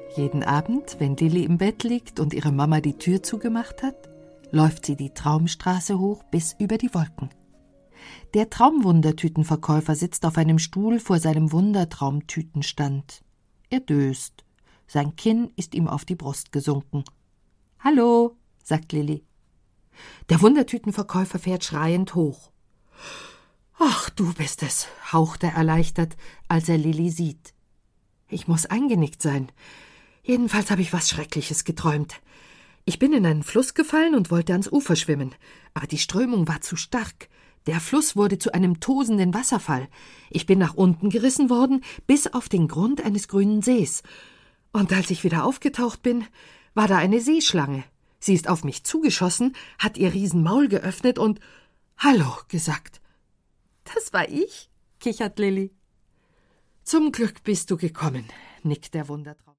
Jeden Abend, wenn Lilli im Bett liegt und ihre Mama die Tür zugemacht hat, läuft sie die Traumstraße hoch bis über die Wolken. Der Traumwundertütenverkäufer sitzt auf einem Stuhl vor seinem Wundertraumtütenstand. Er döst. Sein Kinn ist ihm auf die Brust gesunken. »Hallo«, sagt Lilli. Der Wundertütenverkäufer fährt schreiend hoch. »Ach, du bist es«, haucht er erleichtert, als er Lilli sieht. »Ich muss eingenickt sein. Jedenfalls habe ich was Schreckliches geträumt. Ich bin in einen Fluss gefallen und wollte ans Ufer schwimmen, aber die Strömung war zu stark. Der Fluss wurde zu einem tosenden Wasserfall. Ich bin nach unten gerissen worden, bis auf den Grund eines grünen Sees. Und als ich wieder aufgetaucht bin, war da eine Seeschlange. Sie ist auf mich zugeschossen, hat ihr Riesenmaul geöffnet und »Hallo« gesagt. »Das war ich«, kichert Lilli. »Zum Glück bist du gekommen«, nickt der Wundertraum.